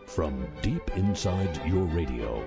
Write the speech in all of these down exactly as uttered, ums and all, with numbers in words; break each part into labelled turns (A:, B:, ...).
A: from deep inside your radio.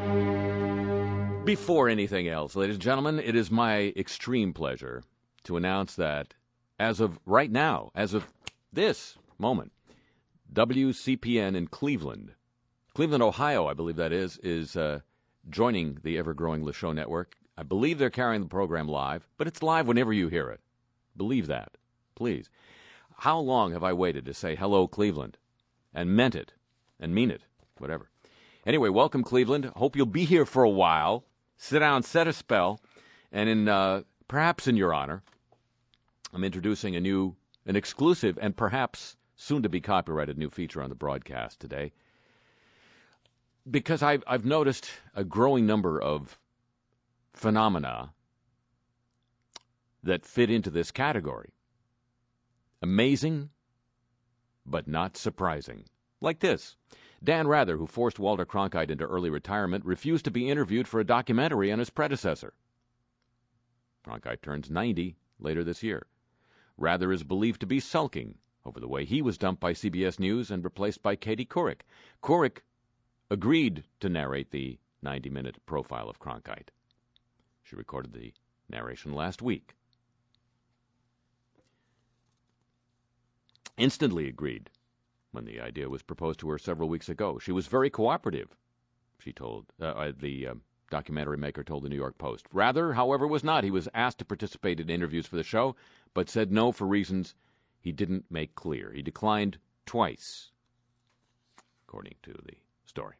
B: Before anything else, ladies and gentlemen, it is my extreme pleasure to announce that as of right now, as of this moment, W C P N in Cleveland, Cleveland, Ohio, I believe that is, is uh, joining the ever-growing Le Show Network. I believe they're carrying the program live, but it's live whenever you hear it. Believe that, please. How long have I waited to say hello, Cleveland, and meant it, and mean it, whatever. Anyway, welcome, Cleveland. Hope you'll be here for a while. Sit down, set a spell, and in uh, perhaps in your honor, I'm introducing a new, an exclusive, and perhaps soon-to-be copyrighted new feature on the broadcast today. Because I've, I've noticed a growing number of phenomena that fit into this category. Amazing, but not surprising. Like this. Dan Rather, who forced Walter Cronkite into early retirement, refused to be interviewed for a documentary on his predecessor. Cronkite turns ninety later this year. Rather is believed to be sulking over the way he was dumped by C B S News and replaced by Katie Couric. Couric agreed to narrate the ninety-minute profile of Cronkite. She recorded the narration last week. Instantly agreed when the idea was proposed to her several weeks ago. She was very cooperative, she told, uh, the uh, documentary maker told the New York Post. Rather, however, was not. He was asked to participate in interviews for the show, but said no for reasons he didn't make clear. He declined twice, according to the story.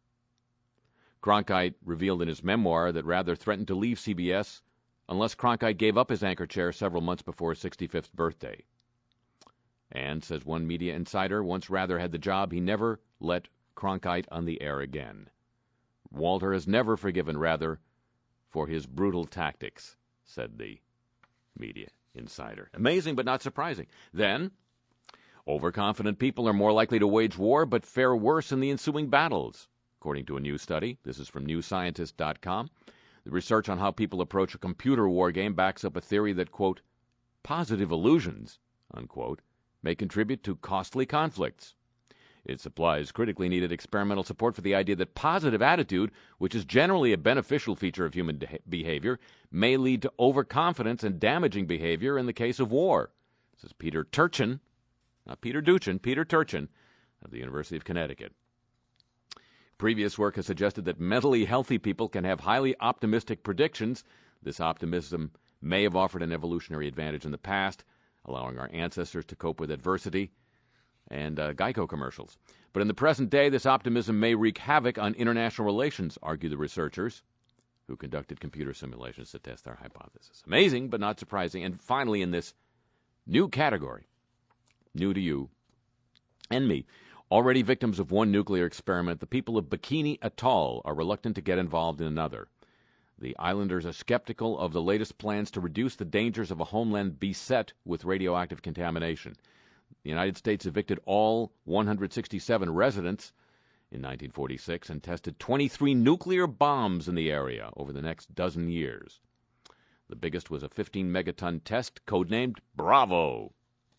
B: Cronkite revealed in his memoir that Rather threatened to leave C B S unless Cronkite gave up his anchor chair several months before his sixty-fifth birthday. And, says one media insider, once Rather had the job, he never let Cronkite on the air again. Walter has never forgiven Rather for his brutal tactics, said the media insider. Amazing, but not surprising. Then, overconfident people are more likely to wage war, but fare worse in the ensuing battles. According to a new study, this is from new scientist dot com, the research on how people approach a computer war game backs up a theory that, quote, positive illusions, unquote, may contribute to costly conflicts. It supplies critically needed experimental support for the idea that positive attitude, which is generally a beneficial feature of human de- behavior, may lead to overconfidence and damaging behavior in the case of war. This is Peter Turchin, not Peter Duchin, Peter Turchin of the University of Connecticut. Previous work has suggested that mentally healthy people can have highly optimistic predictions. This optimism may have offered an evolutionary advantage in the past, allowing our ancestors to cope with adversity and uh, Geico commercials. But in the present day, this optimism may wreak havoc on international relations, argue the researchers who conducted computer simulations to test their hypothesis. Amazing, but not surprising. And finally, in this new category, new to you and me, already victims of one nuclear experiment, the people of Bikini Atoll are reluctant to get involved in another. The islanders are skeptical of the latest plans to reduce the dangers of a homeland beset with radioactive contamination. The United States evicted all one hundred sixty-seven residents in nineteen forty-six and tested twenty-three nuclear bombs in the area over the next dozen years. The biggest was a fifteen megaton test codenamed Bravo.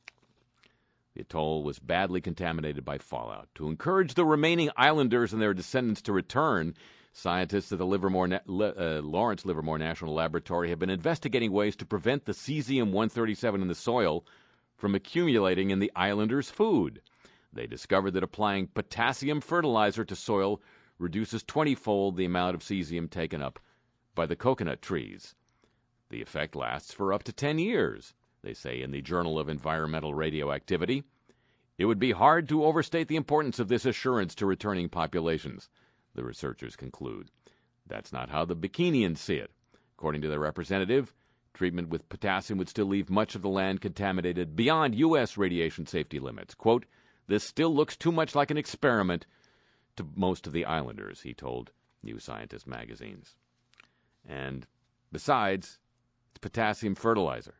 B: The atoll was badly contaminated by fallout. To encourage the remaining islanders and their descendants to return, scientists at the Livermore Na- uh, Lawrence Livermore National Laboratory have been investigating ways to prevent the cesium one thirty-seven in the soil from accumulating in the islanders' food. They discovered that applying potassium fertilizer to soil reduces twenty-fold the amount of cesium taken up by the coconut trees. The effect lasts for up to ten years, they say in the Journal of Environmental Radioactivity. It would be hard to overstate the importance of this assurance to returning populations, the researchers conclude. That's not how the Bikinians see it. According to their representative, treatment with potassium would still leave much of the land contaminated beyond U S radiation safety limits. Quote, this still looks too much like an experiment to most of the islanders, he told New Scientist magazines. And besides, it's potassium fertilizer.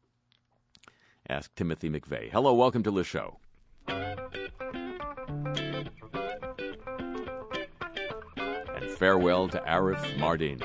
B: Ask Timothy McVeigh. Hello, welcome to the show. Farewell to Arif Mardin.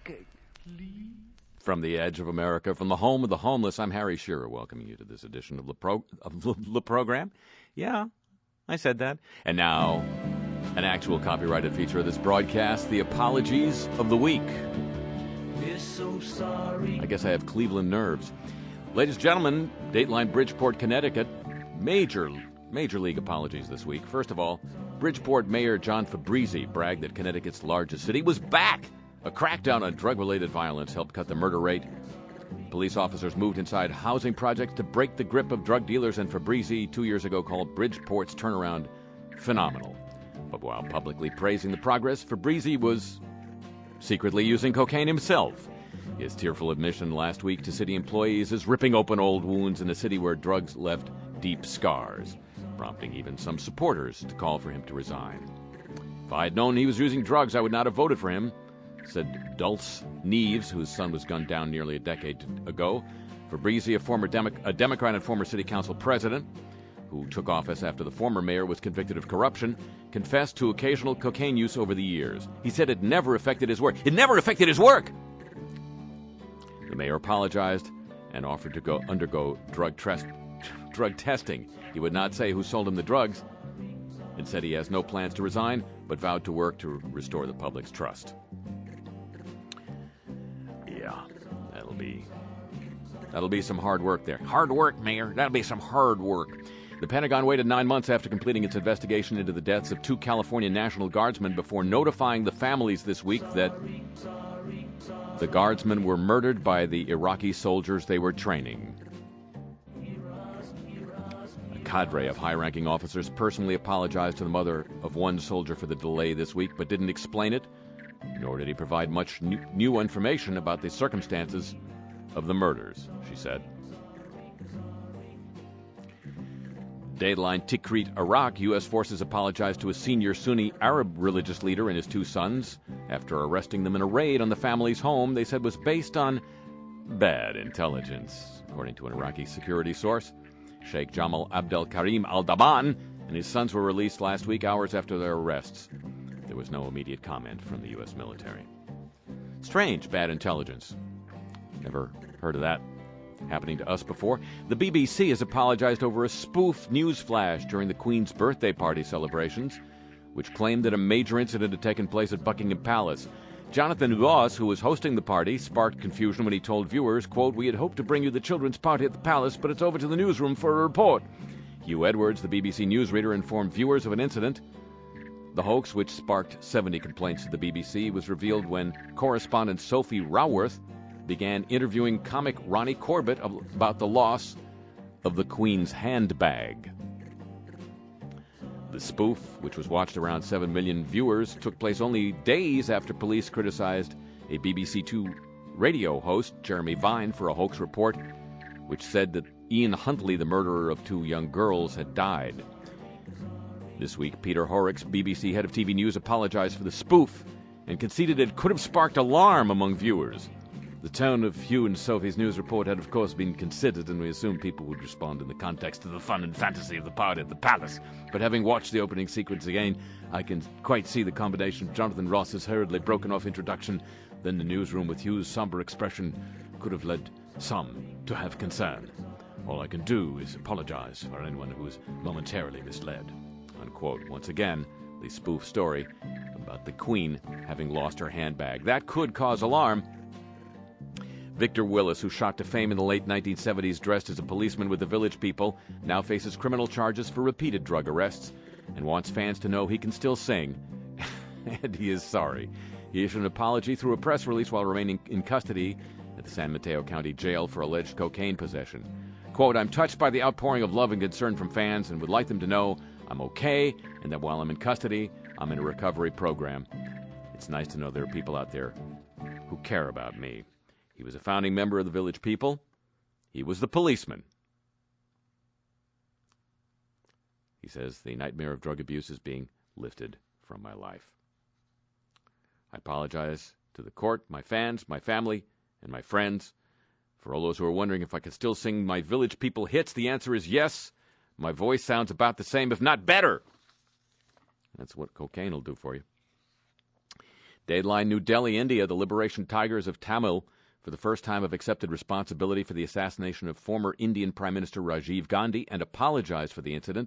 C: America.
B: From the edge of America, from the home of the homeless, I'm Harry Shearer, welcoming you to this edition of the, pro- of the program. Yeah, I said that. And now, an actual copyrighted feature of this broadcast, the Apologies of the Week.
C: We're so sorry.
B: I guess I have Cleveland nerves. Ladies and gentlemen, Dateline Bridgeport, Connecticut, major, major league apologies this week. First of all, Bridgeport Mayor John Fabrizi bragged that Connecticut's largest city was back. A crackdown on drug-related violence helped cut the murder rate. Police officers moved inside housing projects to break the grip of drug dealers, and Fabrizi two years ago called Bridgeport's turnaround phenomenal. But while publicly praising the progress, Fabrizi was secretly using cocaine himself. His tearful admission last week to city employees is ripping open old wounds in a city where drugs left deep scars, prompting even some supporters to call for him to resign. If I had known he was using drugs, I would not have voted for him, said Dulce Neves, whose son was gunned down nearly a decade ago. Fabrizi, a former Demo- a Democrat and former city council president, who took office after the former mayor was convicted of corruption, confessed to occasional cocaine use over the years. He said it never affected his work. It never affected his work! The mayor apologized and offered to go undergo drug, tres- drug testing. He would not say who sold him the drugs, and said he has no plans to resign, but vowed to work to restore the public's trust. Yeah, that'll be that'll be some hard work there. Hard work, Mayor. That'll be some hard work. The Pentagon waited nine months after completing its investigation into the deaths of two California National Guardsmen before notifying the families this week that the Guardsmen were murdered by the Iraqi soldiers they were training. A cadre of high-ranking officers personally apologized to the mother of one soldier for the delay this week, but didn't explain it, nor did he provide much new, new information about the circumstances of the murders, she said. Dateline Tikrit, Iraq, U S forces apologized to a senior Sunni Arab religious leader and his two sons after arresting them in a raid on the family's home they said was based on bad intelligence. According to an Iraqi security source, Sheikh Jamal Abdel Karim al-Daban and his sons were released last week, hours after their arrests. There was no immediate comment from the U S military. Strange, bad intelligence. Never heard of that happening to us before. The B B C has apologized over a spoof news flash during the Queen's birthday party celebrations, which claimed that a major incident had taken place at Buckingham Palace. Jonathan Ross, who was hosting the party, sparked confusion when he told viewers, quote, "We had hoped to bring you the children's party at the palace, but it's over to the newsroom for a report." Hugh Edwards, the B B C newsreader, informed viewers of an incident. The hoax, which sparked seventy complaints to the B B C, was revealed when correspondent Sophie Raworth began interviewing comic Ronnie Corbett about the loss of the Queen's handbag. The spoof, which was watched around seven million viewers, took place only days after police criticized a B B C Two radio host, Jeremy Vine, for a hoax report which said that Ian Huntley, the murderer of two young girls, had died. This week, Peter Horrocks, B B C head of T V News, apologized for the spoof and conceded it could have sparked alarm among viewers. The tone of Hugh and Sophie's news report had, of course, been considered, and we assumed people would respond in the context of the fun and fantasy of the party at the palace. But having watched the opening sequence again, I can quite see the combination of Jonathan Ross's hurriedly broken-off introduction, then the newsroom with Hugh's somber expression, could have led some to have concern. All I can do is apologize for anyone who is momentarily misled. Unquote. Once again, the spoof story about the Queen having lost her handbag. That could cause alarm. Victor Willis, who shot to fame in the late nineteen seventies dressed as a policeman with the Village People, now faces criminal charges for repeated drug arrests and wants fans to know he can still sing. And he is sorry. He issued an apology through a press release while remaining in custody at the San Mateo County Jail for alleged cocaine possession. Quote, "I'm touched by the outpouring of love and concern from fans and would like them to know I'm okay and that while I'm in custody, I'm in a recovery program. It's nice to know there are people out there who care about me." He was a founding member of the Village People. He was the policeman. He says, "The nightmare of drug abuse is being lifted from my life. I apologize to the court, my fans, my family, and my friends. For all those who are wondering if I can still sing my Village People hits, the answer is yes. My voice sounds about the same, if not better." That's what cocaine will do for you. Dateline New Delhi, India. The Liberation Tigers of Tamil, for the first time, have accepted responsibility for the assassination of former Indian Prime Minister Rajiv Gandhi and apologized for the incident.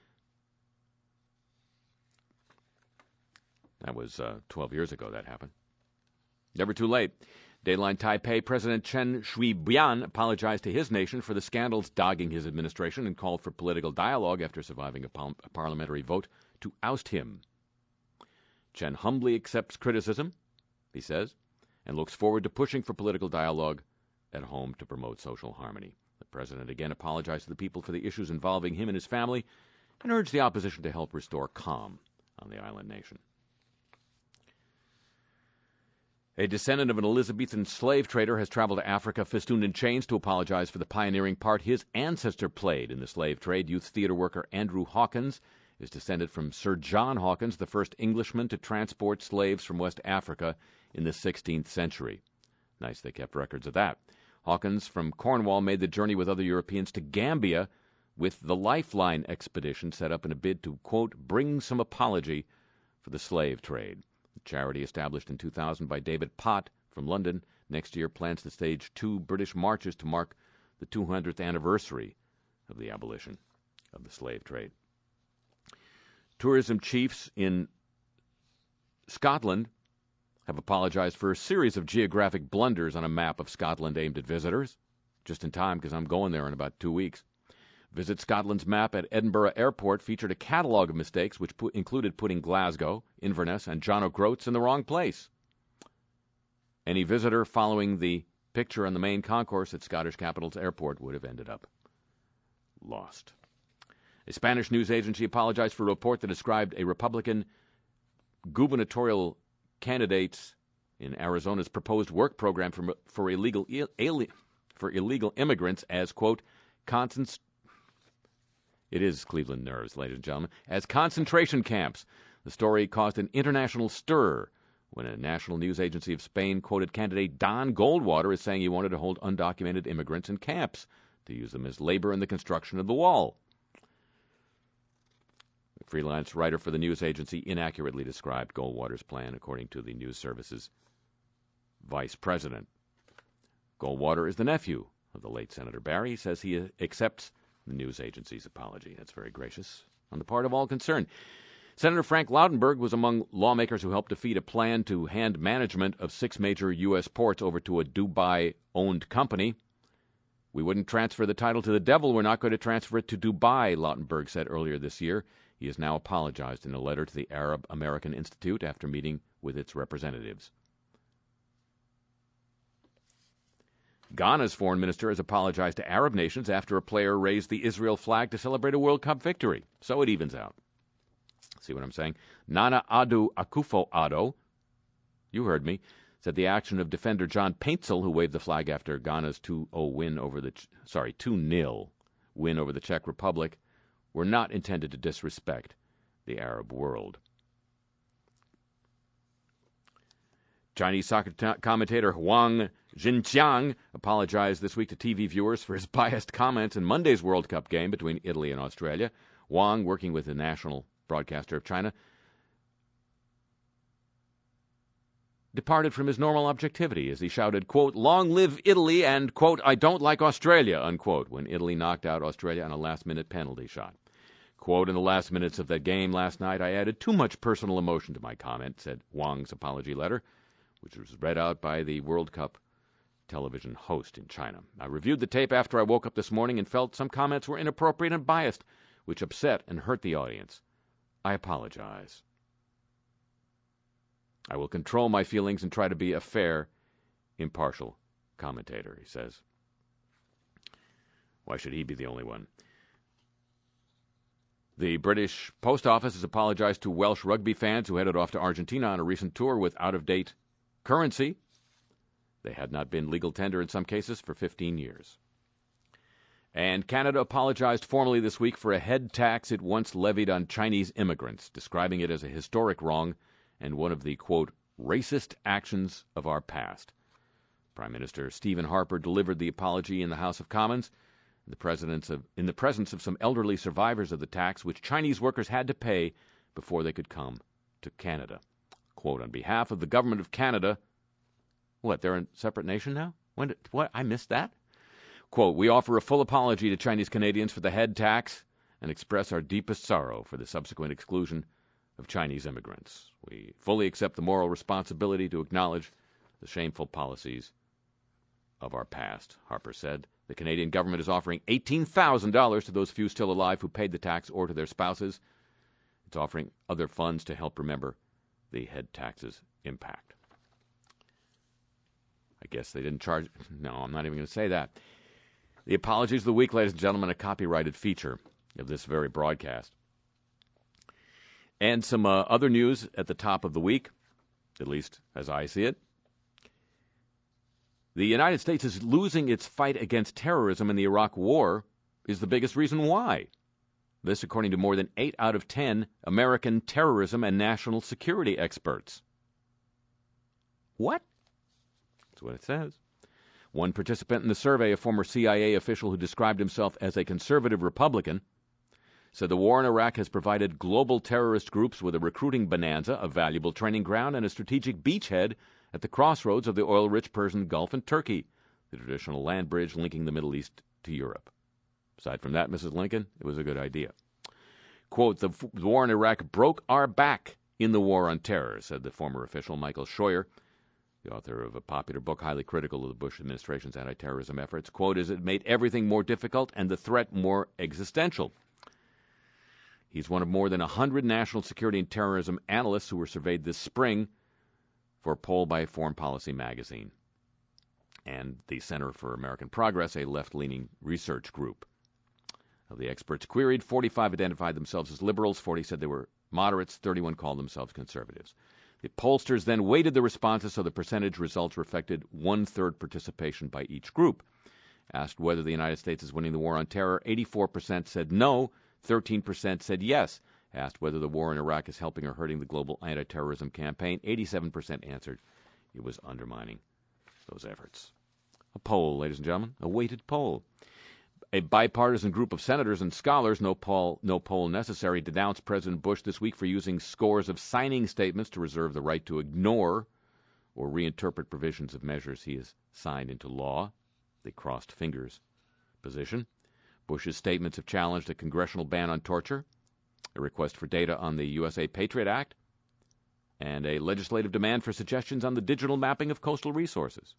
B: That was uh, twelve years ago that happened. Never too late. Dateline Taipei, President Chen Shui-bian apologized to his nation for the scandals dogging his administration and called for political dialogue after surviving a, par- a parliamentary vote to oust him. Chen humbly accepts criticism, he says, and looks forward to pushing for political dialogue at home to promote social harmony. The president again apologized to the people for the issues involving him and his family and urged the opposition to help restore calm on the island nation. A descendant of an Elizabethan slave trader has traveled to Africa festooned in chains to apologize for the pioneering part his ancestor played in the slave trade. Youth theater worker Andrew Hawkins is descended from Sir John Hawkins, the first Englishman to transport slaves from West Africa in the sixteenth century. Nice they kept records of that. Hawkins from Cornwall made the journey with other Europeans to Gambia with the Lifeline expedition set up in a bid to, quote, bring some apology for the slave trade. The charity, established in two thousand by David Pott from London, next year plans to stage two British marches to mark the two hundredth anniversary of the abolition of the slave trade. Tourism chiefs in Scotland have apologized for a series of geographic blunders on a map of Scotland aimed at visitors. Just in time, because I'm going there in about two weeks. Visit Scotland's map at Edinburgh Airport featured a catalog of mistakes which put, included putting Glasgow, Inverness, and John O'Groats in the wrong place. Any visitor following the picture on the main concourse at Scottish Capital's airport would have ended up lost. A Spanish news agency apologized for a report that described a Republican gubernatorial candidate in Arizona's proposed work program for, for illegal ali- for illegal immigrants as, quote, constant. It is Cleveland nerves, ladies and gentlemen, as concentration camps. The story caused an international stir when a national news agency of Spain quoted candidate Don Goldwater as saying he wanted to hold undocumented immigrants in camps to use them as labor in the construction of the wall. The freelance writer for the news agency inaccurately described Goldwater's plan, according to the news service's vice president. Goldwater is the nephew of the late Senator Barry. He says he accepts the news agency's apology. That's very gracious on the part of all concerned. Senator Frank Lautenberg was among lawmakers who helped defeat a plan to hand management of six major U S ports over to a Dubai-owned company. We wouldn't transfer the title to the devil. We're not going to transfer it to Dubai, Lautenberg said earlier this year. He has now apologized in a letter to the Arab American Institute after meeting with its representatives. Ghana's foreign minister has apologized to Arab nations after a player raised the Israel flag to celebrate a World Cup victory. So it evens out. See what I'm saying? Nana Ado Akufo-Addo, you heard me, said the action of defender John Paintsil, who waved the flag after Ghana's two oh win over the sorry two nil win over the Czech Republic, were not intended to disrespect the Arab world. Chinese soccer t- commentator Huang Jinqiang apologized this week to T V viewers for his biased comments in Monday's World Cup game between Italy and Australia. Huang, working with the national broadcaster of China, departed from his normal objectivity as he shouted, quote, long live Italy and, quote, I don't like Australia, unquote, when Italy knocked out Australia on a last-minute penalty shot. Quote, in the last minutes of that game last night, I added too much personal emotion to my comment, said Huang's apology letter, which was read out by the World Cup television host in China. I reviewed the tape after I woke up this morning and felt some comments were inappropriate and biased, which upset and hurt the audience. I apologize. I will control my feelings and try to be a fair, impartial commentator, he says. Why should he be the only one? The British Post Office has apologized to Welsh rugby fans who headed off to Argentina on a recent tour with out-of-date currency. They had not been legal tender in some cases for fifteen years. And Canada apologized formally this week for a head tax it once levied on Chinese immigrants, describing it as a historic wrong and one of the, quote, racist actions of our past. Prime Minister Stephen Harper delivered the apology in the House of Commons in the, presence of, in the presence of some elderly survivors of the tax, which Chinese workers had to pay before they could come to Canada. Quote, on behalf of the government of Canada, what, they're a separate nation now? When did, what, I missed that? Quote, we offer a full apology to Chinese Canadians for the head tax and express our deepest sorrow for the subsequent exclusion of Chinese immigrants. We fully accept the moral responsibility to acknowledge the shameful policies of our past, Harper said. The Canadian government is offering eighteen thousand dollars to those few still alive who paid the tax or to their spouses. It's offering other funds to help remember the head tax's impact. I guess they didn't charge. No, I'm not even going to say that. The Apologies of the Week, ladies and gentlemen, a copyrighted feature of this very broadcast. And some uh, other news at the top of the week, at least as I see it. The United States is losing its fight against terrorism in the Iraq War is the biggest reason why. This according to more than eight out of ten American terrorism and national security experts. What? That's what it says. One participant in the survey, a former C I A official who described himself as a conservative Republican, said the war in Iraq has provided global terrorist groups with a recruiting bonanza, a valuable training ground, and a strategic beachhead at the crossroads of the oil-rich Persian Gulf and Turkey, the traditional land bridge linking the Middle East to Europe. Aside from that, Missus Lincoln, it was a good idea. Quote, the, f- the war in Iraq broke our back in the war on terror, said the former official Michael Scheuer, the author of a popular book highly critical of the Bush administration's anti-terrorism efforts. Quote, as it made everything more difficult and the threat more existential. He's one of more than one hundred national security and terrorism analysts who were surveyed this spring for a poll by Foreign Policy magazine and the Center for American Progress, a left-leaning research group. Of the experts queried, forty-five identified themselves as liberals, forty said they were moderates, thirty-one called themselves conservatives. The pollsters then weighted the responses so the percentage results reflected one-third participation by each group. Asked whether the United States is winning the war on terror, eighty-four percent said no, thirteen percent said yes. Asked whether the war in Iraq is helping or hurting the global anti-terrorism campaign, eighty-seven percent answered it was undermining those efforts. A poll, ladies and gentlemen, a weighted poll. A bipartisan group of senators and scholars, no poll, no poll necessary, denounced President Bush this week for using scores of signing statements to reserve the right to ignore or reinterpret provisions of measures he has signed into law. The crossed fingers position. Bush's statements have challenged a congressional ban on torture, a request for data on the U S A Patriot Act, and a legislative demand for suggestions on the digital mapping of coastal resources.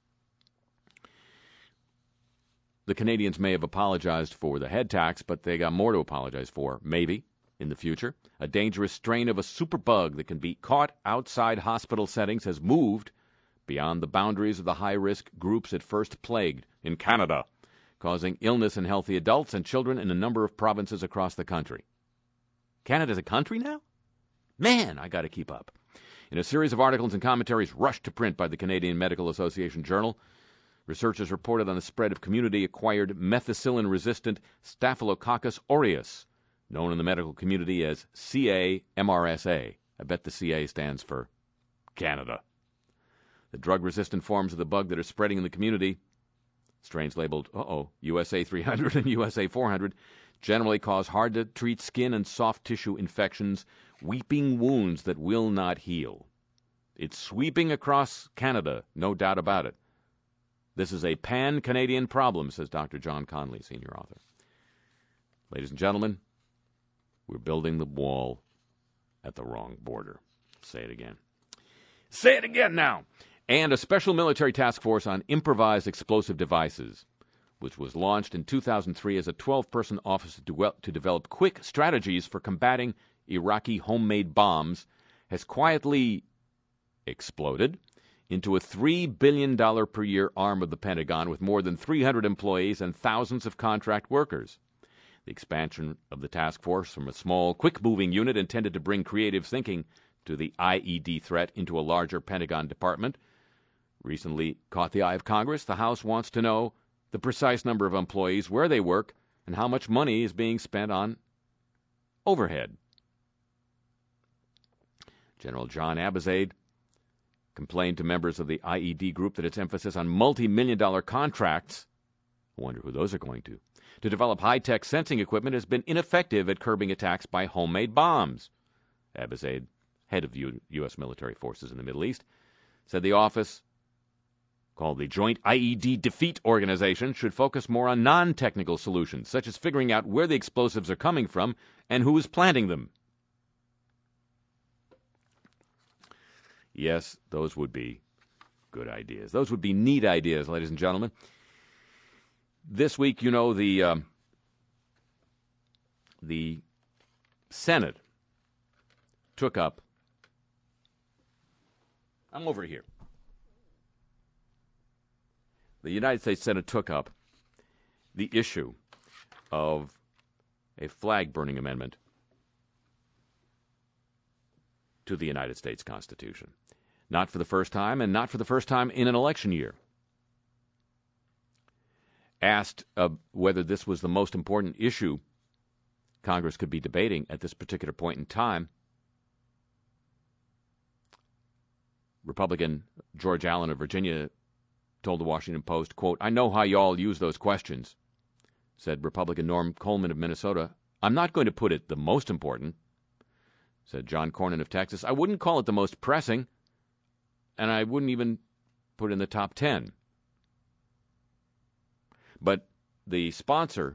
B: The Canadians may have apologized for the head tax, but they got more to apologize for, maybe, in the future. A dangerous strain of a superbug that can be caught outside hospital settings has moved beyond the boundaries of the high-risk groups it first plagued in Canada, causing illness in healthy adults and children in a number of provinces across the country. Canada's a country now? Man, I got to keep up. In a series of articles and commentaries rushed to print by the Canadian Medical Association Journal, researchers reported on the spread of community-acquired methicillin-resistant Staphylococcus aureus, known in the medical community as C A M R S A. I bet the C A stands for Canada. The drug-resistant forms of the bug that are spreading in the community, strains labeled, uh-oh, U S A three hundred and U S A four hundred, generally cause hard-to-treat skin and soft tissue infections, weeping wounds that will not heal. It's sweeping across Canada, no doubt about it. This is a pan-Canadian problem, says Doctor John Conley, senior author. Ladies and gentlemen, we're building the wall at the wrong border. Say it again. Say it again now. And a special military task force on improvised explosive devices, which was launched in two thousand three as a twelve-person office to develop quick strategies for combating Iraqi homemade bombs, has quietly exploded into a three billion dollars per year arm of the Pentagon with more than three hundred employees and thousands of contract workers. The expansion of the task force from a small, quick-moving unit intended to bring creative thinking to the I E D threat into a larger Pentagon department recently caught the eye of Congress. The House wants to know the precise number of employees, where they work, and how much money is being spent on overhead. General John Abizaid complained to members of the I E D group that its emphasis on multi-million dollar contracts, I wonder who those are going to, to develop high-tech sensing equipment has been ineffective at curbing attacks by homemade bombs. Abizaid head of U- U.S. military forces in the Middle East, said the office, called the Joint I E D Defeat Organization, should focus more on non-technical solutions, such as figuring out where the explosives are coming from and who is planting them. Yes, those would be good ideas. Those would be neat ideas, ladies and gentlemen. This week, you know, the um, the Senate took up. I'm over here. The United States Senate took up the issue of a flag-burning amendment to the United States Constitution. Not for the first time, and not for the first time in an election year. Asked uh, whether this was the most important issue Congress could be debating at this particular point in time, Republican George Allen of Virginia told the Washington Post, quote, "I know how you all use those questions," said Republican Norm Coleman of Minnesota. "I'm not going to put it the most important," said John Cornyn of Texas. "I wouldn't call it the most pressing, and I wouldn't even put it in the top ten." But the sponsor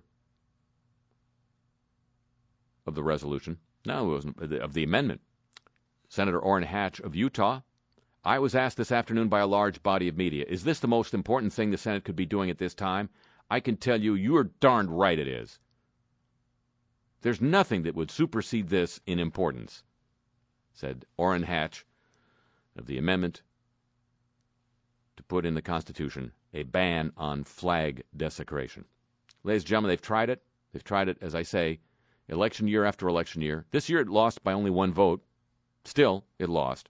B: of the resolution, no, it wasn't, of the amendment, Senator Orrin Hatch of Utah, I was asked this afternoon by a large body of media, is this the most important thing the Senate could be doing at this time? I can tell you, you're darned right it is. There's nothing that would supersede this in importance, said Orrin Hatch of the amendment to put in the Constitution a ban on flag desecration. Ladies and gentlemen, they've tried it. They've tried it, as I say, election year after election year. This year it lost by only one vote. Still, it lost.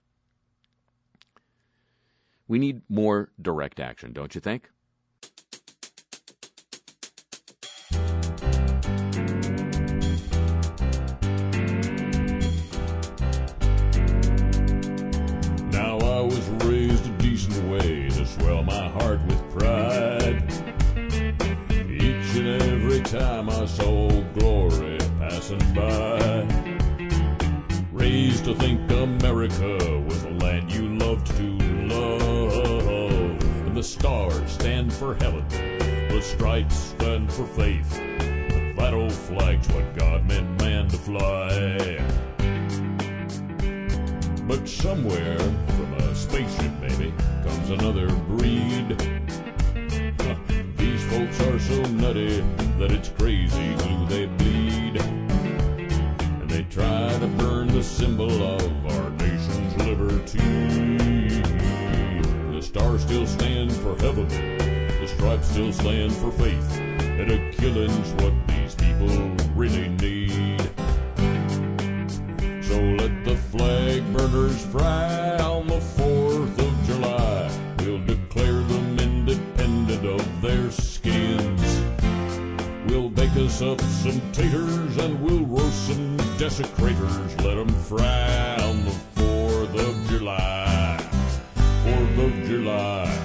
B: We need more direct action, don't you think?
A: Now I was raised a decent way to swell my heart with pride. Each and every time I saw glory passing by. Raised to think America was a land you loved to love. And the stars stand for heaven, the stripes stand for faith. But that old flag's what God meant man to fly. But somewhere from a spaceship, maybe, comes another breed. Huh, these folks are so nutty that it's crazy who they bleed. And they try to burn the symbol of our nation's liberty. The stars still stand for heaven, the stripes still stand for faith, and a killing's what these people really need. So let the flag burners fry on the fourth of July. We'll declare them independent of their skins. We'll bake us up some taters and we'll roast some desecrators. Let them fry on the fourth of July. fourth of July.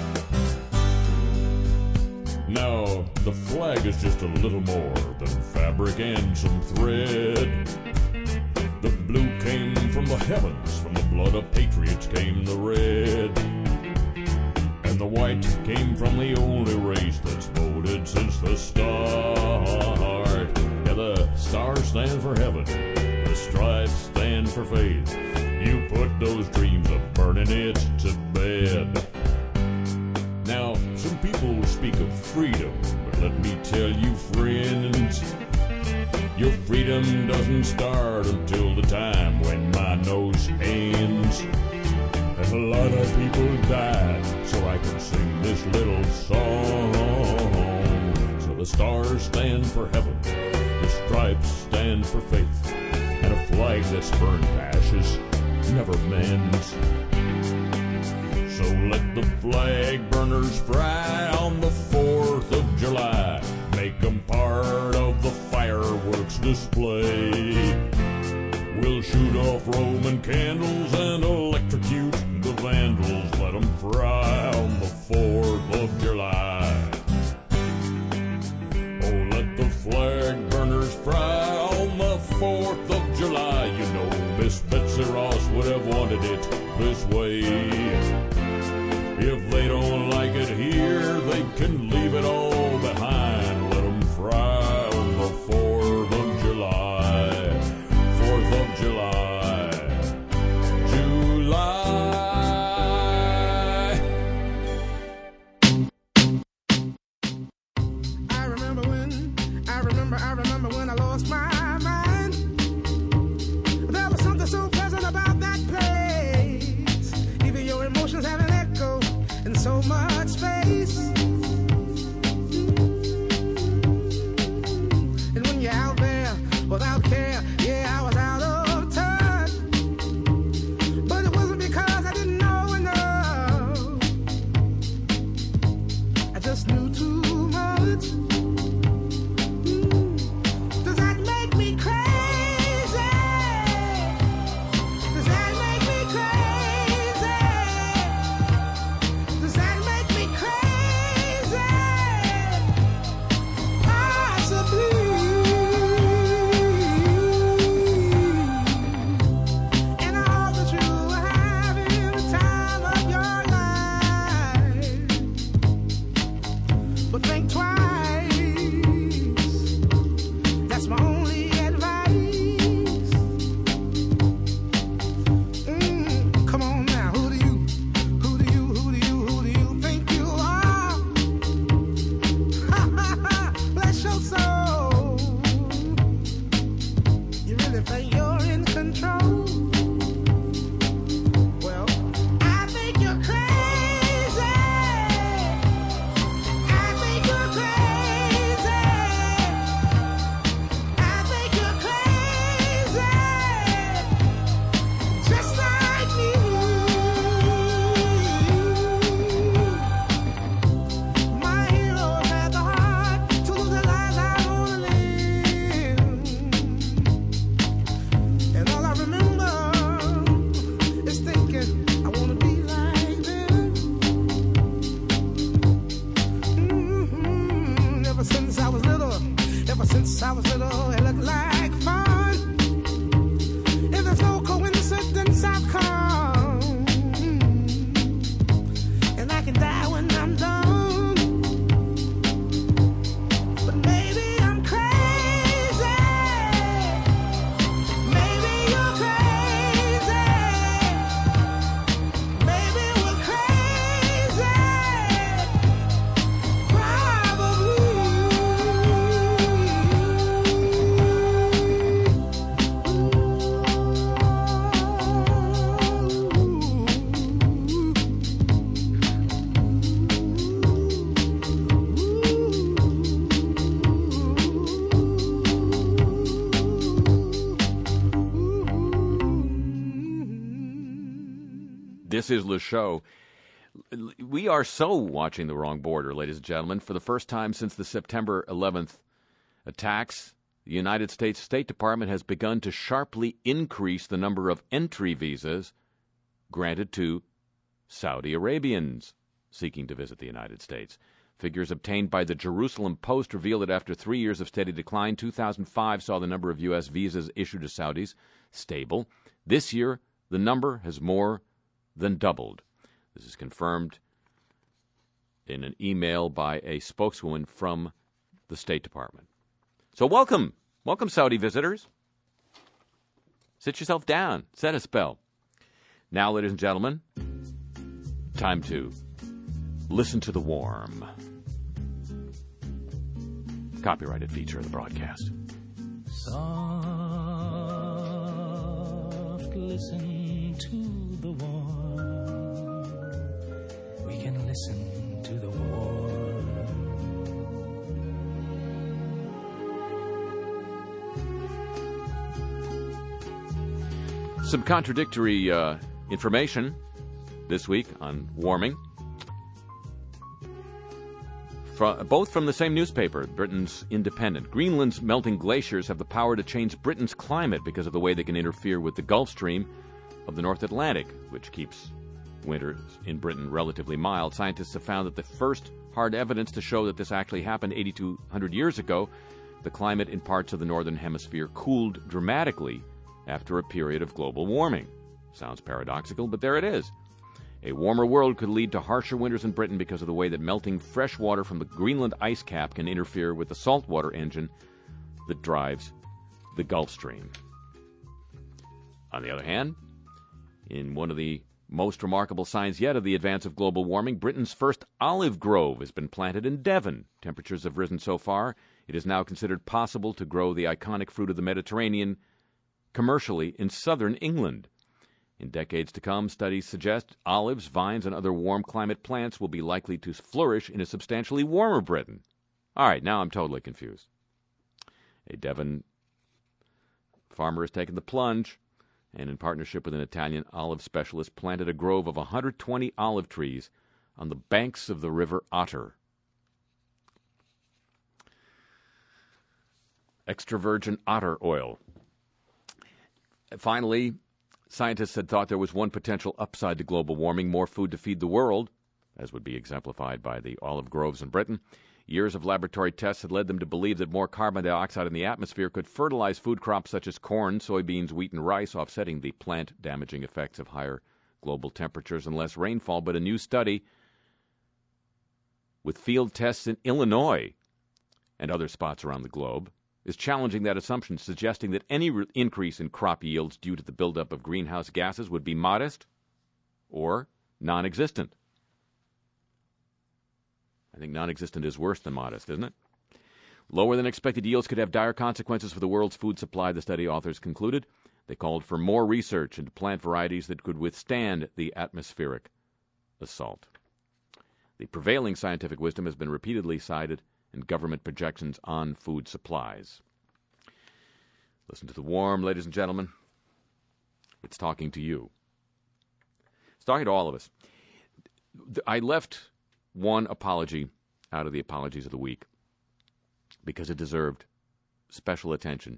A: Now, the flag is just a little more than fabric and some thread. The blue came from the heavens, from the blood of patriots came the red. And the white came from the only race that's voted since the start. Yeah, the stars stand for heaven, the stripes stand for faith. You put those dreams of burning it to bed. Now, some people speak of freedom, but let me tell you, friends, your freedom doesn't start until the time when my nose ends. And a lot of people died so I could sing this little song. So the stars stand for heaven, the stripes stand for faith, and a flag that's burned to ashes never mends. So let the flag burners fry on the fourth of July. Make them part of the fireworks display. We'll shoot off Roman candles and electrocute the vandals. Let them fry on the fourth of July. Oh, let the flag burners fry on the fourth of July. You know Miss Betsy Ross would have wanted it this way. If they don't like it here, they can leave it all behind. Let them fry on the fourth of July. fourth of July. July.
D: I remember when, I remember, I remember when I lost my mind. There was something so pleasant about that place. Even your emotions have an echo in so much space. And when you're out there without care, yeah, I was out of touch. But it wasn't because I didn't know enough. I just knew too much. Does that make me crazy? Does that make me crazy? Does that make me crazy? Possibly. And I hope that you are having the time of your life. But think twice. That's my only advice. Mm, come on now, who do you, who do you, who do you, who do you think you are? Ha ha ha, bless your soul. You really think you're in control? Well, I think you're crazy. I think you're crazy. I think you're crazy. Just like me. My heroes had the heart to live the lives I wanna live. And all I remember is thinking I wanna be like them. Mhm. Ever since I was little, ever since I was little, it looked like fun. If there's no coincidence, I've come. And I can die when I'm done. But maybe I'm crazy. Maybe you're crazy. Maybe we're crazy.
B: This is Le Show. We are so watching the wrong border, ladies and gentlemen. For the first time since the September eleventh attacks, the United States State Department has begun to sharply increase the number of entry visas granted to Saudi Arabians seeking to visit the United States. Figures obtained by the Jerusalem Post reveal that after three years of steady decline, two thousand five saw the number of U S visas issued to Saudis stable. This year, the number has more than doubled. This is confirmed in an email by a spokeswoman from the State Department. So welcome. Welcome, Saudi visitors. Sit yourself down. Set a spell. Now, ladies and gentlemen, time to listen to the warm. Copyrighted feature of the broadcast.
C: Soft, listen to the warm. We can listen to the warm.
B: Some contradictory uh, information this week on warming. From, both from the same newspaper, Britain's Independent. Greenland's melting glaciers have the power to change Britain's climate because of the way they can interfere with the Gulf Stream of the North Atlantic, which keeps winters in Britain relatively mild. Scientists have found that the first hard evidence to show that this actually happened eighty-two hundred years ago. The climate in parts of the Northern Hemisphere cooled dramatically after a period of global warming. Sounds paradoxical, but there it is. A warmer world could lead to harsher winters in Britain because of the way that melting fresh water from the Greenland ice cap can interfere with the saltwater engine that drives the Gulf Stream. On the other hand, in one of the most remarkable signs yet of the advance of global warming, Britain's first olive grove has been planted in Devon. Temperatures have risen so far, it is now considered possible to grow the iconic fruit of the Mediterranean commercially in southern England. In decades to come, studies suggest olives, vines, and other warm climate plants will be likely to flourish in a substantially warmer Britain. All right, now I'm totally confused. A Devon farmer has taken the plunge and, in partnership with an Italian olive specialist, planted a grove of one hundred twenty olive trees on the banks of the River Otter. Extra virgin otter oil. Finally, scientists had thought there was one potential upside to global warming: more food to feed the world, as would be exemplified by the olive groves in Britain. Years of laboratory tests had led them to believe that more carbon dioxide in the atmosphere could fertilize food crops such as corn, soybeans, wheat, and rice, offsetting the plant-damaging effects of higher global temperatures and less rainfall. But a new study with field tests in Illinois and other spots around the globe is challenging that assumption, suggesting that any re- increase in crop yields due to the buildup of greenhouse gases would be modest or non-existent. I think non-existent is worse than modest, isn't it? Lower than expected yields could have dire consequences for the world's food supply, the study authors concluded. They called for more research into plant varieties that could withstand the atmospheric assault. The prevailing scientific wisdom has been repeatedly cited in government projections on food supplies. Listen to the warm, ladies and gentlemen. It's talking to you. It's talking to all of us. I left one apology out of the apologies of the week because it deserved special attention.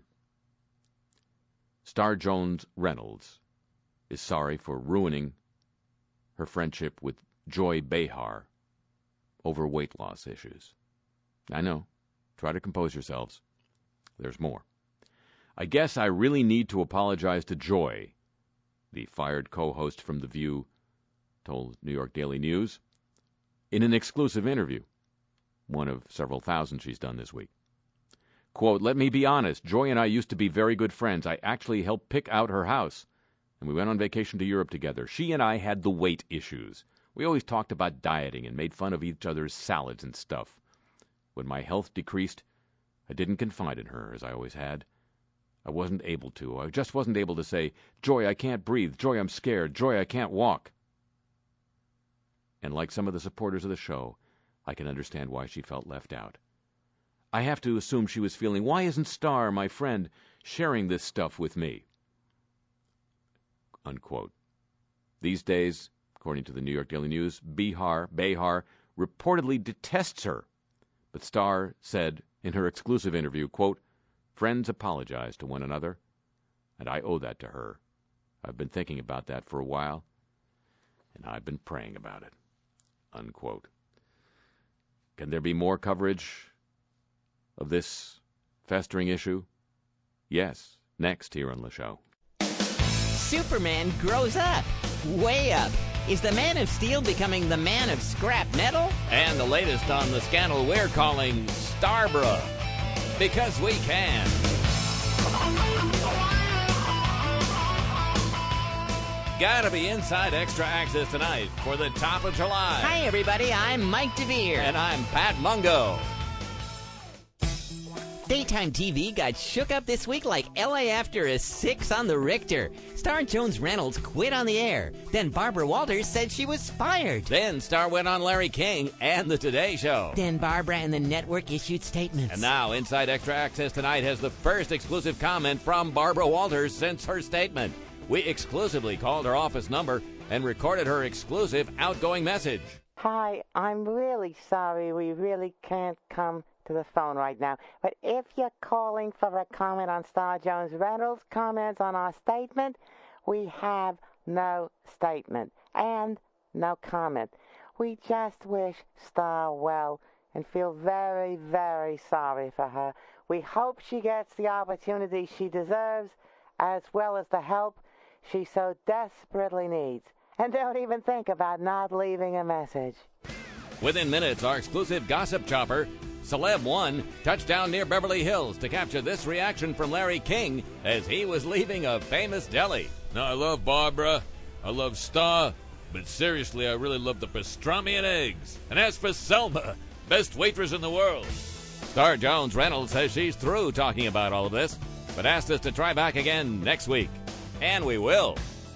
B: Star Jones Reynolds is sorry for ruining her friendship with Joy Behar over weight loss issues. I know. Try to compose yourselves. There's more. I guess I really need to apologize to Joy, the fired co-host from The View told New York Daily News in an exclusive interview, one of several thousand she's done this week. Quote, "Let me be honest. Joy and I used to be very good friends. I actually helped pick out her house, and we went on vacation to Europe together. She and I had the weight issues. We always talked about dieting and made fun of each other's salads and stuff. When my health decreased, I didn't confide in her, as I always had. I wasn't able to. I just wasn't able to say, 'Joy, I can't breathe. Joy, I'm scared. Joy, I can't walk.' And like some of the supporters of the show, I can understand why she felt left out. I have to assume she was feeling, why isn't Star, my friend, sharing this stuff with me?" Unquote. These days, according to the New York Daily News, Behar, Behar reportedly detests her. But Star said in her exclusive interview, quote, "Friends apologize to one another, and I owe that to her. I've been thinking about that for a while, and I've been praying about it." Unquote. Can there be more coverage of this festering issue? Yes, next here on the show.
E: Superman grows up, way up. Is the Man of Steel becoming the Man of Scrap Metal? And the latest on the scandal we're calling Starbra. Because we can. Gotta be inside Extra Access tonight for the top of July. Hi, everybody. I'm Mike DeVere. And I'm Pat Mungo. Daytime T V got shook up this week like L A after a six on the Richter. Star Jones Reynolds quit on the air. Then Barbara Walters said she was fired. Then Star went on Larry King and The Today Show. Then Barbara and the network issued statements. And now Inside Extra Access tonight has the first exclusive comment from Barbara Walters since her statement. We exclusively called her office number and recorded her exclusive outgoing message.
F: Hi, I'm really sorry we really can't come to the phone right now. But if you're calling for a comment on Star Jones Reynolds' comments on our statement, we have no statement and no comment. We just wish Star well and feel very, very sorry for her. We hope she gets the opportunity she deserves as well as the help she so desperately needs. And don't even think about not leaving a message.
B: Within minutes, our exclusive gossip chopper, Celeb One, touched down near Beverly Hills to capture this reaction from Larry King as he was leaving a famous deli.
A: Now, I love Barbara, I love Star, but seriously, I really love the pastrami and eggs. And as for Selma, best waitress in the world.
B: Star Jones Reynolds says she's through talking about all of this, but asked us to try back again next week. And we will.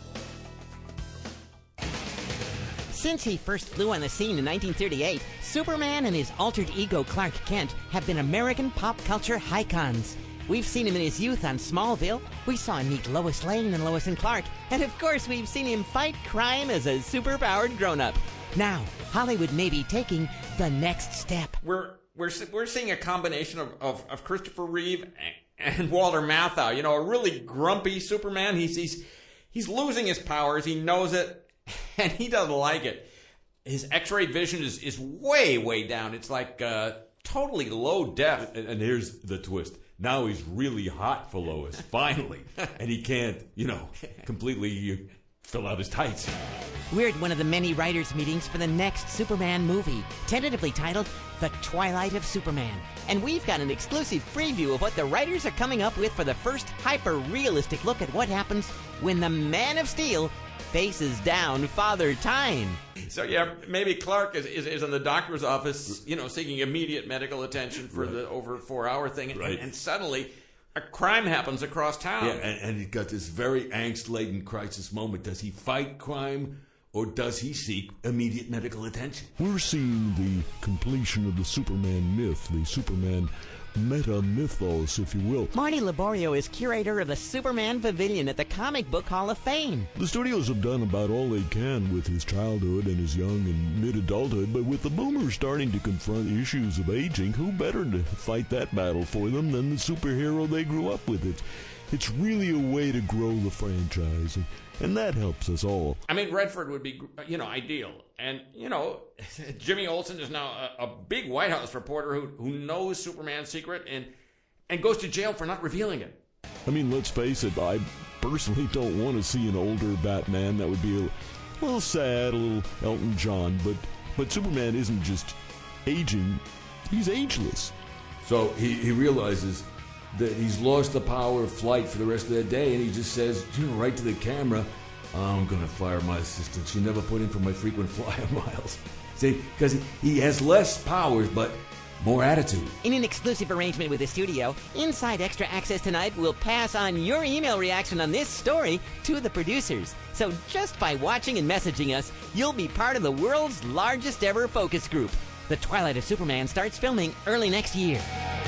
E: Since he first flew on the scene in nineteen thirty-eight, Superman and his altered ego Clark Kent have been American pop culture icons. We've seen him in his youth on Smallville, we saw him meet Lois Lane and Lois and Clark, and of course we've seen him fight crime as a super-powered grown-up. Now, Hollywood may be taking the next step.
G: We're we're we're seeing a combination of, of, of Christopher Reeve and, and Walter Matthau. You know, a really grumpy Superman. He's he's he's losing his powers. He knows it. And he doesn't like it. His X-ray vision is, is way, way down. It's like uh, totally low def.
A: And, and here's the twist. Now he's really hot for Lois, finally. And he can't, you know, completely uh, fill out his tights.
E: We're at one of the many writers' meetings for the next Superman movie, tentatively titled The Twilight of Superman. And we've got an exclusive preview of what the writers are coming up with for the first hyper-realistic look at what happens when the Man of Steel faces down Father Time.
G: So yeah, maybe Clark is, is, is in the doctor's office, you know, seeking immediate medical attention for right. the over four hour thing, and,
A: right.
G: and suddenly a crime happens across town.
A: Yeah, and, and he's got this very angst-laden crisis moment. Does he fight crime, or does he seek immediate medical attention?
H: We're seeing the completion of the Superman myth, the Superman meta-mythos, if you will.
E: Marty Laborio is curator of the Superman Pavilion at the Comic Book Hall of Fame.
H: The studios have done about all they can with his childhood and his young and mid-adulthood, but with the boomers starting to confront issues of aging, who better to fight that battle for them than the superhero they grew up with? It, it's really a way to grow the franchise, and, and that helps us all.
G: I mean, Redford would be, you know, ideal. And, you know, Jimmy Olsen is now a, a big White House reporter who, who knows Superman's secret and, and goes to jail for not revealing it.
H: I mean, let's face it, I personally don't want to see an older Batman. That would be a little sad, a little Elton John. But, but Superman isn't just aging, he's ageless.
A: So he, he realizes that he's lost the power of flight for the rest of the day, and he just says, you know, right to the camera, I'm going to fire my assistant. She never put in for my frequent flyer miles. See, because he, he has less powers, but more attitude.
E: In an exclusive arrangement with the studio, Inside Extra Access tonight will pass on your email reaction on this story to the producers. So just by watching and messaging us, you'll be part of the world's largest ever focus group. The Twilight of Superman starts filming early next year.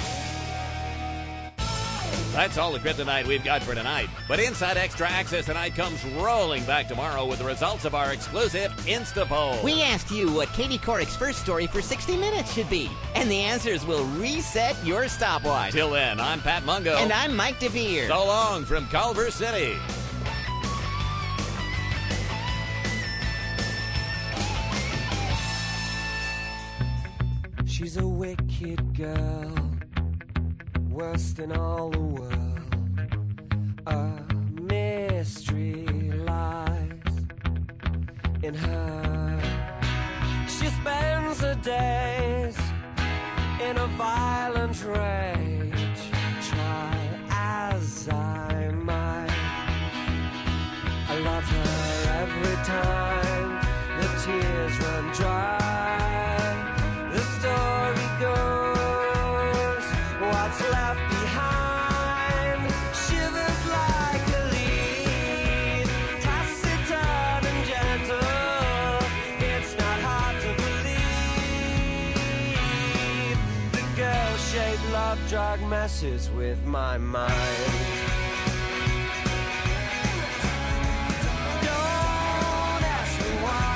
B: That's all the kryptonite we've got for tonight. But Inside Extra Access tonight comes rolling back tomorrow with the results of our exclusive Insta poll.
E: We asked you what Katie Couric's first story for sixty minutes should be, and the answers will reset your stopwatch.
B: Till then, I'm Pat Mungo.
E: And I'm Mike DeVere.
B: So long from Culver City.
C: She's a wicked girl, worse than all the world. A mystery lies in her. She spends her days in a violent rage. Try as I might, I love her every time the tears run dry. The story goes, what's left behind shivers like a leaf, taciturn and gentle. It's not hard to believe. The girl-shaped love drug messes with my mind. Don't ask me why.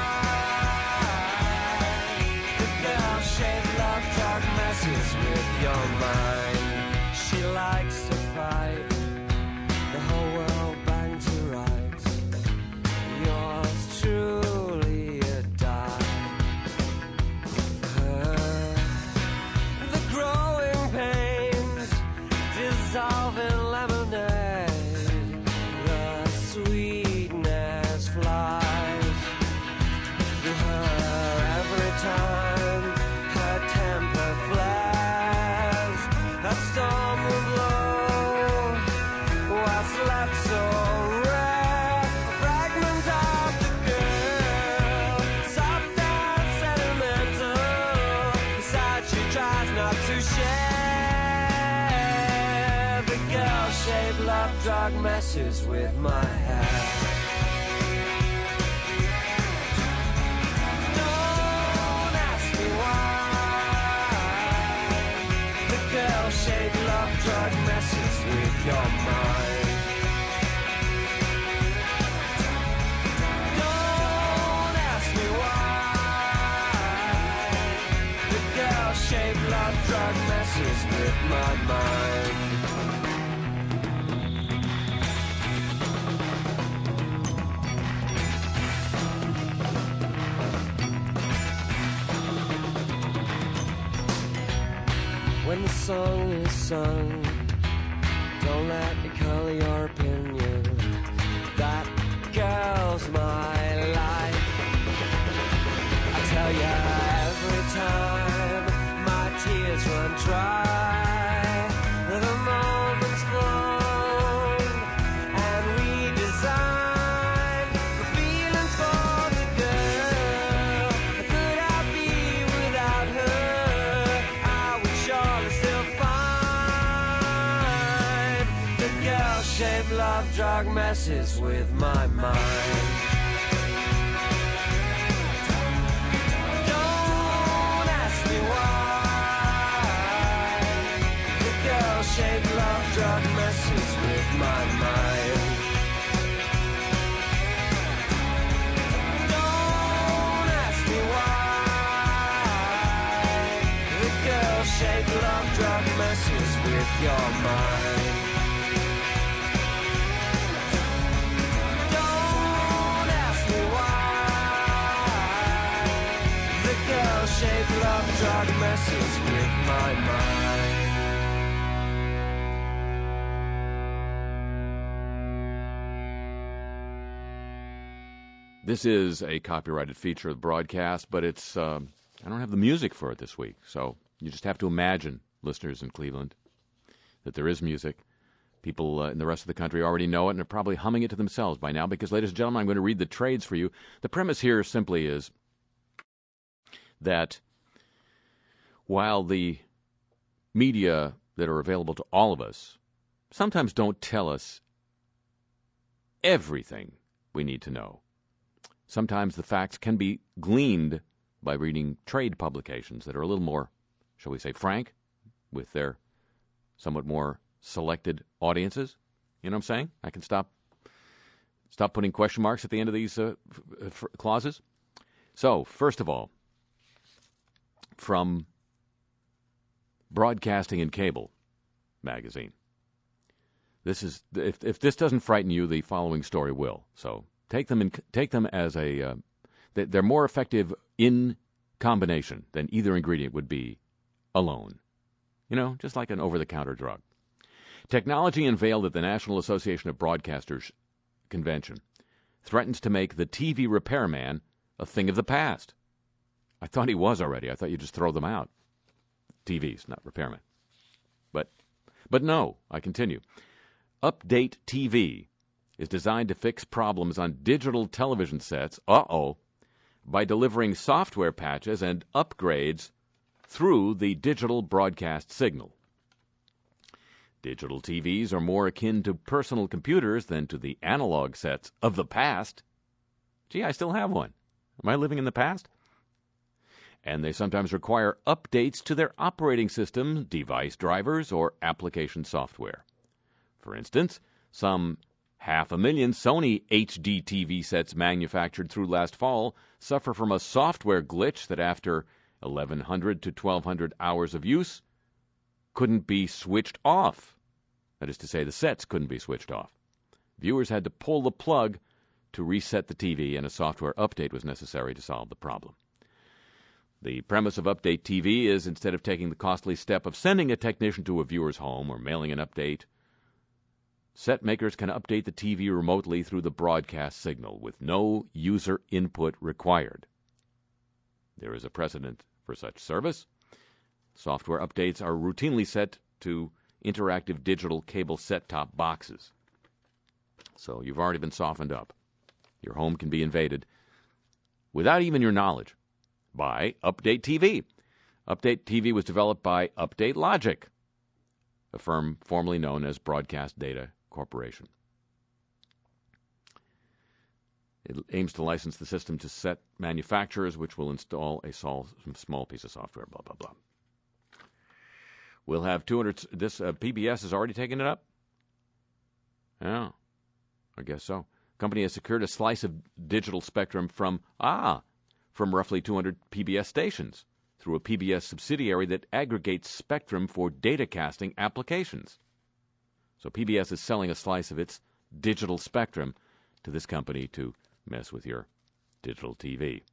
C: The girl-shaped love drug messes with your mind. She likes to fight, the whole world bang to rights. Yours truly a die. Her, the growing pains dissolve in lemonade. not to share. The girl-shaped love drug messes with my hair. Don't ask me why. The girl-shaped love drug messes with your mind. Shaped love drug messes with my mind. When the song is sung, don't let me color your opinion. That girl's my life. I tell ya every time tears run dry, the moment's flown, and redesigned the feelings for the girl. Could I be without her? I would surely still find the girl-shaped love drug messes with my mind. Shaped love drug messes with my mind. Don't ask me why. The girl-shaped love drug messes with your mind. Don't ask me why. The girl-shaped love drug messes with my mind.
B: This is a copyrighted feature of the broadcast, but it's um, I don't have the music for it this week, so you just have to imagine, listeners in Cleveland, that there is music. People uh, in the rest of the country already know it and are probably humming it to themselves by now because, ladies and gentlemen, I'm going to read the trades for you. The premise here simply is that while the media that are available to all of us sometimes don't tell us everything we need to know, sometimes the facts can be gleaned by reading trade publications that are a little more, shall we say, frank with their somewhat more selected audiences. You know what I'm saying? I can stop stop putting question marks at the end of these uh, f- f- clauses. So, first of all, from Broadcasting and Cable magazine. This is if if this doesn't frighten you, the following story will. So take them in, take them as a uh, they're more effective in combination than either ingredient would be alone. You know, just like an over-the-counter drug. Technology unveiled at the National Association of Broadcasters convention threatens to make the T V repairman a thing of the past. I thought he was already. I thought you just throw them out. T Vs, not repairmen. But, but no, I continue. Update T V is designed to fix problems on digital television sets, uh-oh, by delivering software patches and upgrades through the digital broadcast signal. Digital T Vs are more akin to personal computers than to the analog sets of the past. Gee, I still have one. Am I living in the past? And they sometimes require updates to their operating system, device drivers, or application software. For instance, some half a million Sony H D T V sets manufactured through last fall suffer from a software glitch that after eleven hundred to twelve hundred hours of use couldn't be switched off. That is to say, the sets couldn't be switched off. Viewers had to pull the plug to reset the T V, and a software update was necessary to solve the problem. The premise of Update T V is, instead of taking the costly step of sending a technician to a viewer's home or mailing an update, set makers can update the T V remotely through the broadcast signal with no user input required. There is a precedent for such service. Software updates are routinely set to interactive digital cable set-top boxes. So you've already been softened up. Your home can be invaded without even your knowledge by Update T V. Update T V was developed by Update Logic, a firm formerly known as Broadcast Data Corporation. It aims to license the system to set manufacturers, which will install a small, small piece of software, blah, blah, blah. We'll have two hundred, this uh, P B S has already taken it up? Yeah, I guess so. Company has secured a slice of digital spectrum from, ah, from roughly two hundred P B S stations through a P B S subsidiary that aggregates spectrum for datacasting applications. So P B S is selling a slice of its digital spectrum to this company to mess with your digital T V.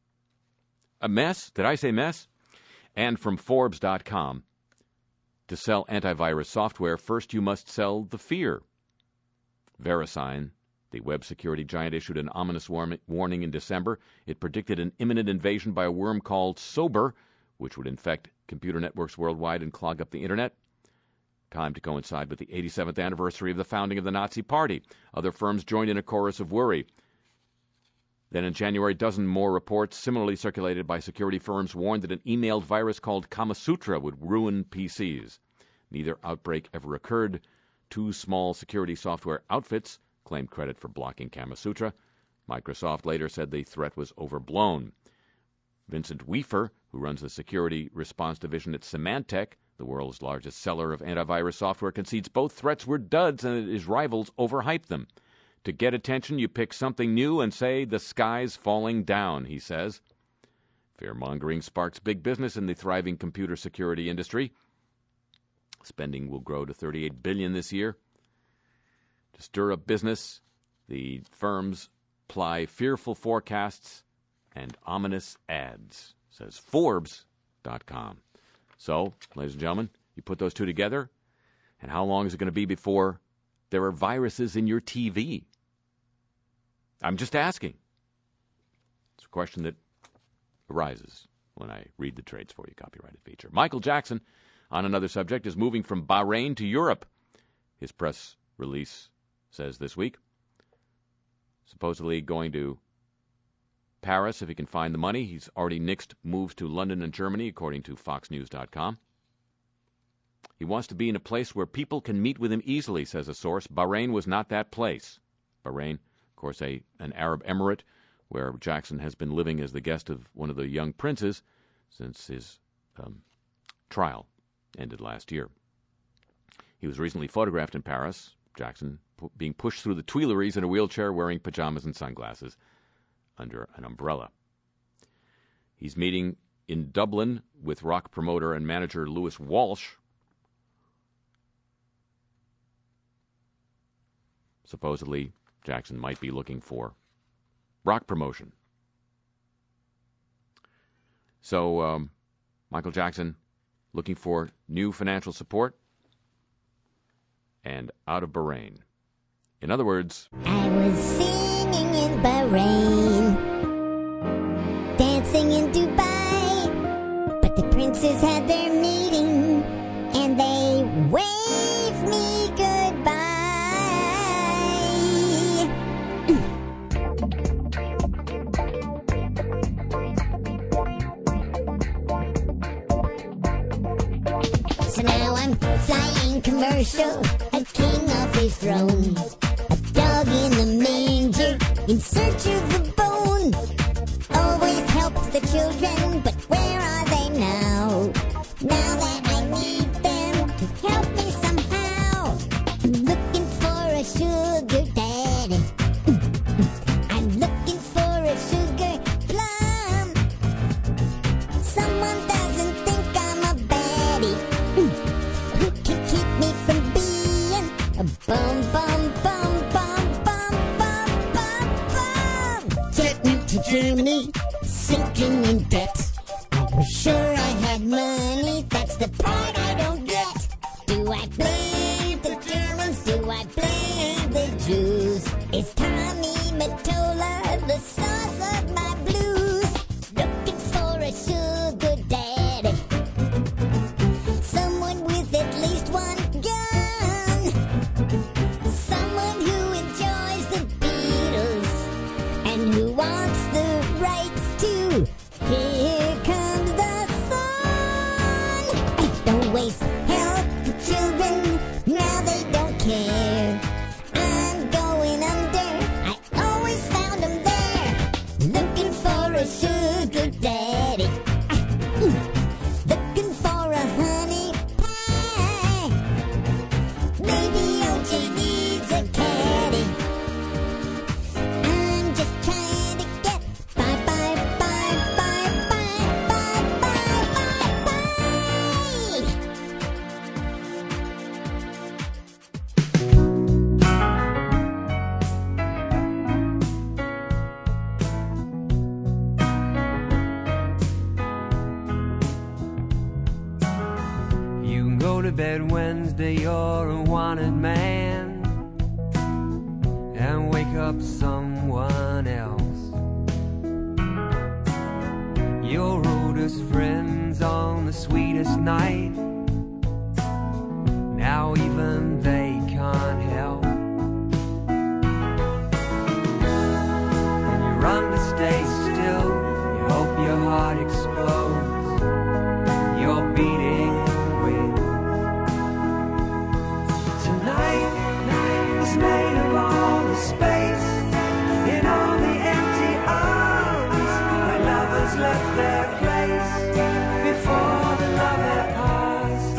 B: A mess? Did I say mess? And from Forbes dot com, to sell antivirus software, first you must sell the fear. VeriSign, the web security giant, issued an ominous war- warning in December. It predicted an imminent invasion by a worm called Sober, which would infect computer networks worldwide and clog up the internet. Time to coincide with the eighty-seventh anniversary of the founding of the Nazi Party. Other firms joined in a chorus of worry. Then in January, a dozen more reports, similarly circulated by security firms, warned that an emailed virus called Kamasutra would ruin P Cs. Neither outbreak ever occurred. Two small security software outfits claimed credit for blocking Kamasutra. Microsoft later said the threat was overblown. Vincent Wiefer, who runs the security response division at Symantec, the world's largest seller of antivirus software, concedes both threats were duds and that his rivals overhyped them. To get attention, you pick something new and say the sky's falling down, he says. Fear-mongering sparks big business in the thriving computer security industry. Spending will grow to thirty-eight billion dollars this year. To stir up business, the firms ply fearful forecasts and ominous ads, says Forbes dot com. So, ladies and gentlemen, you put those two together, and how long is it going to be before there are viruses in your T V? I'm just asking. It's a question that arises when I read the trades for you, copyrighted feature. Michael Jackson, on another subject, is moving from Bahrain to Europe. His press release says this week. Supposedly going to Paris if he can find the money. He's already nixed moves to London and Germany, according to Fox News dot com. He wants to be in a place where people can meet with him easily, says a source. Bahrain was not that place. Bahrain, of course, a an Arab emirate where Jackson has been living as the guest of one of the young princes since his um, trial ended last year. He was recently photographed in Paris, Jackson p- being pushed through the Tuileries in a wheelchair wearing pajamas and sunglasses under an umbrella. He's meeting in Dublin with rock promoter and manager Lewis Walsh. Supposedly, Jackson might be looking for rock promotion. So, um, Michael Jackson looking for new financial support and out of Bahrain. In other words,
I: I was singing in Bahrain, dancing in Dubai, but the princes had their meeting and they waved me goodbye. So now I'm flying commercial, a king off his throne, a dog in the manger, in search of the bone. Always helps the children, but where are they now? Now that I need them to help me somehow. I'm looking for a sugar daddy. I'm looking for a sugar plum. Someone doesn't think I'm a baddie. Who can keep me from being a bum, bum, bum, bum, bum, bum, bum, bum? Getting to Germany, sinking in debt. I was sure I had money, that's the part I don't get. Do I blame the Germans? Do I blame the Jews? Is Tommy Mottola the source of my blues? Looking for a sugar daddy, someone with at least one gun, someone who enjoys the Beatles and who wants the rights to hear
C: to bed Wednesday, you're a wanted man, and wake up someone else. Your oldest friends on the sweetest night, now even they can't help. And you run to stay still, you hope your heart explodes, you're beating wings. Tonight is made of all the space in all the empty arms where lovers left their place before the love had passed.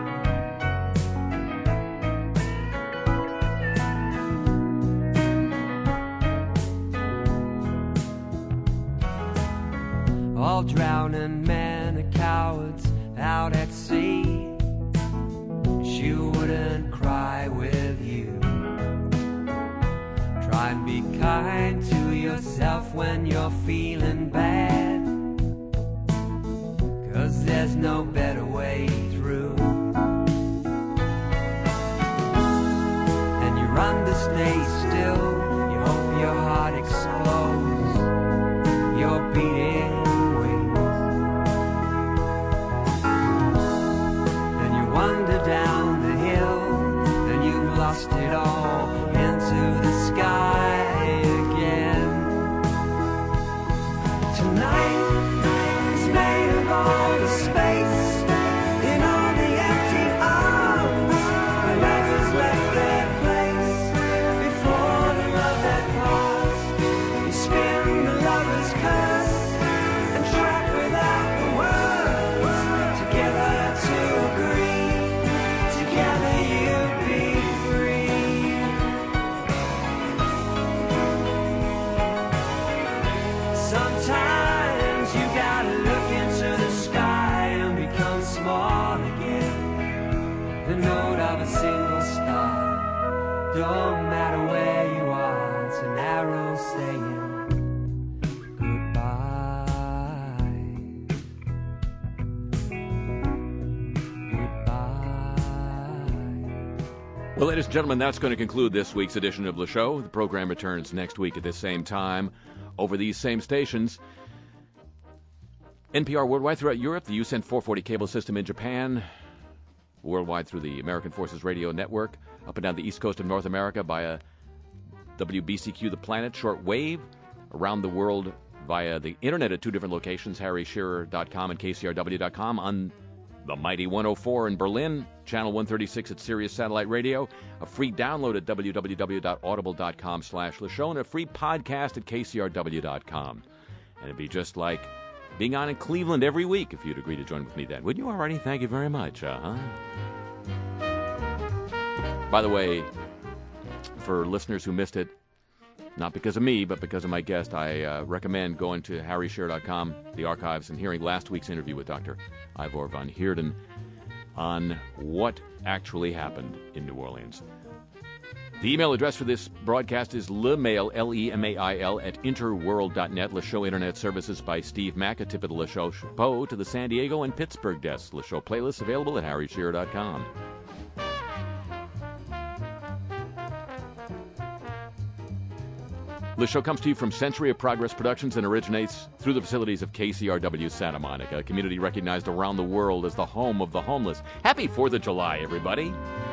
C: All drowning men are cowards out at sea. She wouldn't cry with you. Try and be kind to yourself when you're feeling bad, 'cause there's no better way through. And you run to stay still, you hope your heart explodes, you're beating wings. Then you wander down the hill, and you've lost it all into the sky again. Tonight is made of all the space in all the empty arms where lovers left their place before the love had passed. You spin the lover's curse and track without the words, together to agree, together you'd be free. Sometimes you gotta look into the sky and become small again. The note of a single star, don't matter where you are, it's an arrow saying goodbye. Goodbye.
B: Well, ladies and gentlemen, that's going to conclude this week's edition of Le Show. The program returns next week at this same time over these same stations. N P R worldwide throughout Europe, the U S N four forty cable system in Japan, worldwide through the American Forces Radio Network, up and down the east coast of North America via W B C Q The Planet shortwave, around the world via the internet at two different locations, harry shearer dot com and K C R W dot com, on the mighty one oh four in Berlin, channel one thirty-six at Sirius Satellite Radio, a free download at w w w dot audible dot com slash Le Show, and a free podcast at K C R W dot com. And it'd be just like being on in Cleveland every week if you'd agree to join with me then. Would you already? Thank you very much. Uh-huh. By the way, for listeners who missed it, not because of me, but because of my guest, I uh, recommend going to harry shearer dot com, the archives, and hearing last week's interview with Doctor Ivor van Heerden on what actually happened in New Orleans. The email address for this broadcast is lemail, L E M A I L, at interworld dot net. Le Show Internet Services by Steve Mack, a tip of the Le Show Show to the San Diego and Pittsburgh desks. Le Show playlists available at harry shearer dot com. The show comes to you from Century of Progress Productions and originates through the facilities of K C R W Santa Monica, a community recognized around the world as the home of the homeless. Happy fourth of July, everybody.